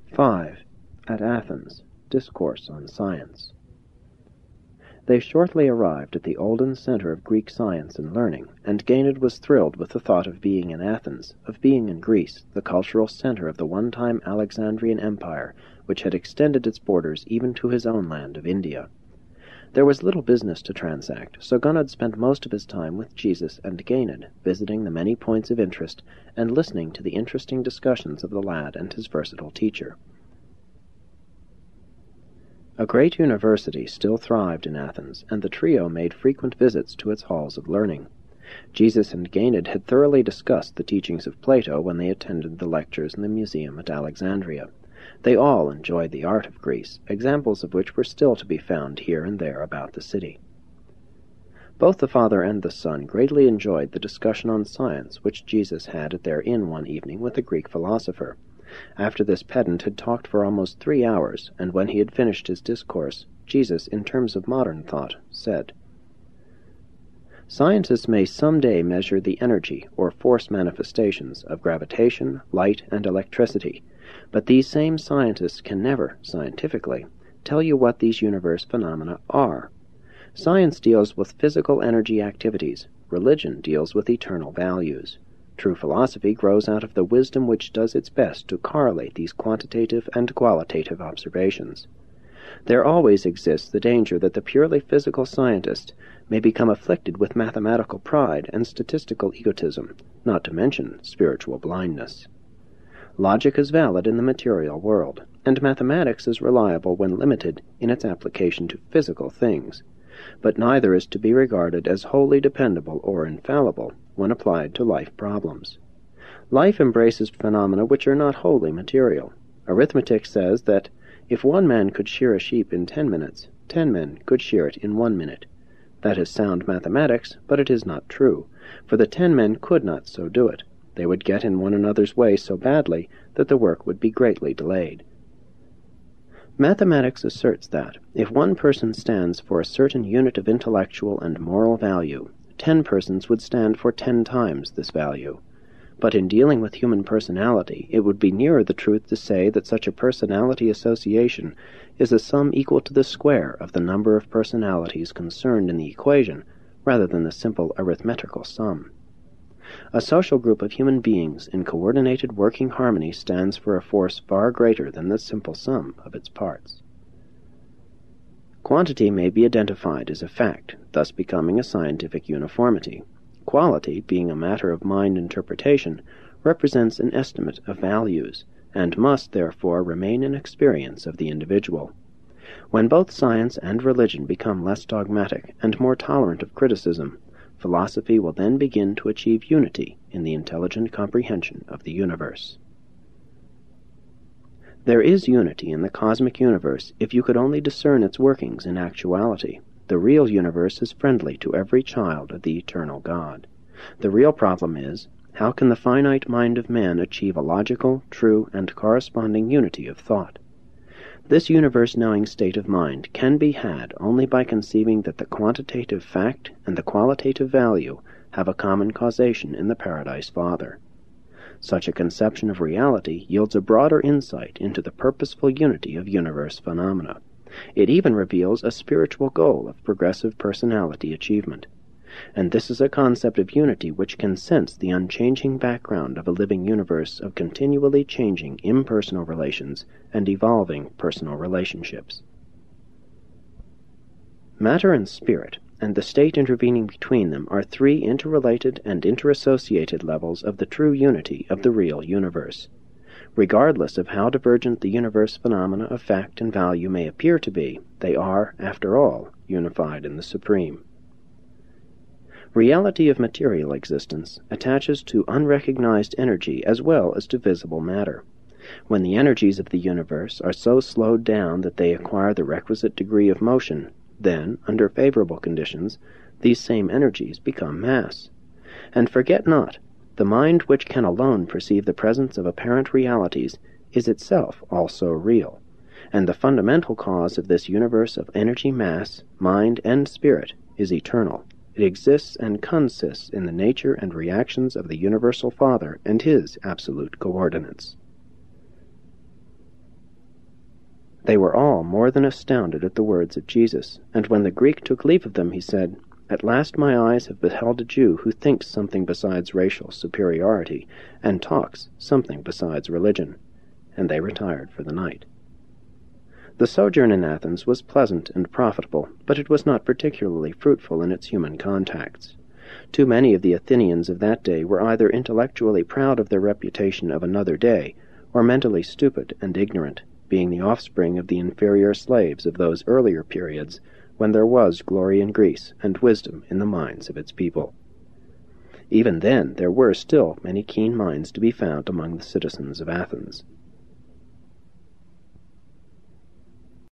5. At Athens, Discourse on Science. They shortly arrived at the olden center of Greek science and learning, and Ganid was thrilled with the thought of being in Athens, of being in Greece, the cultural center of the one-time Alexandrian Empire, which had extended its borders even to his own land of India. There was little business to transact, so Gunod spent most of his time with Jesus and Ganid, visiting the many points of interest and listening to the interesting discussions of the lad and his versatile teacher. A great university still thrived in Athens, and the trio made frequent visits to its halls of learning. Jesus and Ganid had thoroughly discussed the teachings of Plato when they attended the lectures in the museum at Alexandria. They all enjoyed the art of Greece, examples of which were still to be found here and there about the city. Both the father and the son greatly enjoyed the discussion on science which Jesus had at their inn one evening with a Greek philosopher. After this pedant had talked for almost 3 hours, and when he had finished his discourse, Jesus, in terms of modern thought, said, "Scientists may someday measure the energy or force manifestations of gravitation, light, and electricity, but these same scientists can never, scientifically, tell you what these universe phenomena are. Science deals with physical energy activities. Religion deals with eternal values. True philosophy grows out of the wisdom which does its best to correlate these quantitative and qualitative observations. There always exists the danger that the purely physical scientist may become afflicted with mathematical pride and statistical egotism, not to mention spiritual blindness. Logic is valid in the material world, and mathematics is reliable when limited in its application to physical things, but neither is to be regarded as wholly dependable or infallible when applied to life problems. Life embraces phenomena which are not wholly material. Arithmetic says that if one man could shear a sheep in 10 minutes, 10 men could shear it in 1 minute. That is sound mathematics, but it is not true, for the 10 men could not so do it. They would get in one another's way so badly that the work would be greatly delayed. Mathematics asserts that, if one person stands for a certain unit of intellectual and moral value, 10 persons would stand for 10 times this value. But in dealing with human personality, it would be nearer the truth to say that such a personality association is a sum equal to the square of the number of personalities concerned in the equation, rather than the simple arithmetical sum. A social group of human beings in coordinated working harmony stands for a force far greater than the simple sum of its parts. Quantity may be identified as a fact, thus becoming a scientific uniformity. Quality, being a matter of mind interpretation, represents an estimate of values, and must therefore remain an experience of the individual. When both science and religion become less dogmatic and more tolerant of criticism, philosophy will then begin to achieve unity in the intelligent comprehension of the universe. There is unity in the cosmic universe if you could only discern its workings in actuality. The real universe is friendly to every child of the eternal God. The real problem is, how can the finite mind of man achieve a logical, true, and corresponding unity of thought? This universe-knowing state of mind can be had only by conceiving that the quantitative fact and the qualitative value have a common causation in the Paradise Father. Such a conception of reality yields a broader insight into the purposeful unity of universe phenomena. It even reveals a spiritual goal of progressive personality achievement. And this is a concept of unity which can sense the unchanging background of a living universe of continually changing impersonal relations and evolving personal relationships. Matter and spirit, and the state intervening between them, are 3 interrelated and interassociated levels of the true unity of the real universe. Regardless of how divergent the universe phenomena of fact and value may appear to be, they are, after all, unified in the Supreme. Reality of material existence attaches to unrecognized energy as well as to visible matter. When the energies of the universe are so slowed down that they acquire the requisite degree of motion, then, under favorable conditions, these same energies become mass. And forget not, the mind which can alone perceive the presence of apparent realities is itself also real, and the fundamental cause of this universe of energy, mass, mind, and spirit is eternal. It exists and consists in the nature and reactions of the Universal Father and His absolute coordinates. They were all more than astounded at the words of Jesus, and when the Greek took leave of them, he said, "At last my eyes have beheld a Jew who thinks something besides racial superiority, and talks something besides religion." And they retired for the night. The sojourn in Athens was pleasant and profitable, but it was not particularly fruitful in its human contacts. Too many of the Athenians of that day were either intellectually proud of their reputation of another day, or mentally stupid and ignorant, being the offspring of the inferior slaves of those earlier periods when there was glory in Greece and wisdom in the minds of its people. Even then there were still many keen minds to be found among the citizens of Athens.